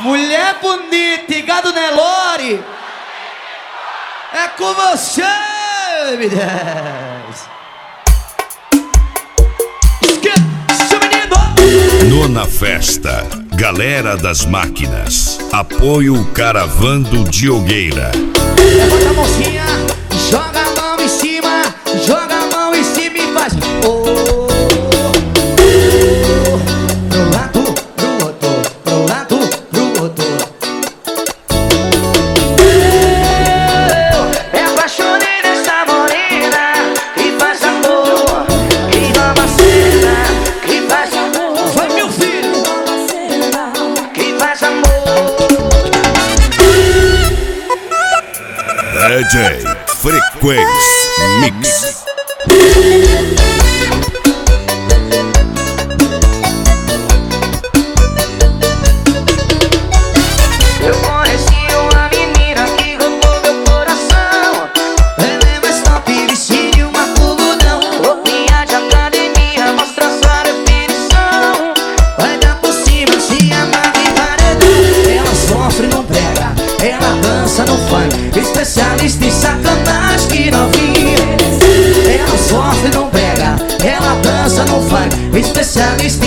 Mulher bonita e gado Nelore, é com você, M10. Nona Festa, Galera das Máquinas. Apoio Caravando Diogueira. Levanta a mãozinha, joga a mão em cima, joga a mão em cima e faz oh, pro lado, pro outro, pro lado, pro outro. Eu me apaixonei nessa morena que faz amor, que nova cena, que faz amor. Vai, meu filho, Que faz amor. DJ Frequência Mix. Eu conheci uma menina que roubou meu coração. ela é mais top, vestido uma coludão. Roupinha de academia, mostra sua definição. Vai dar por cima, se amarra em paredão. Ela sofre, não pega, ela dança no funk. Especialista em sacanagem que novinha. Ela sofre, não pega, ela dança no funk. Especialista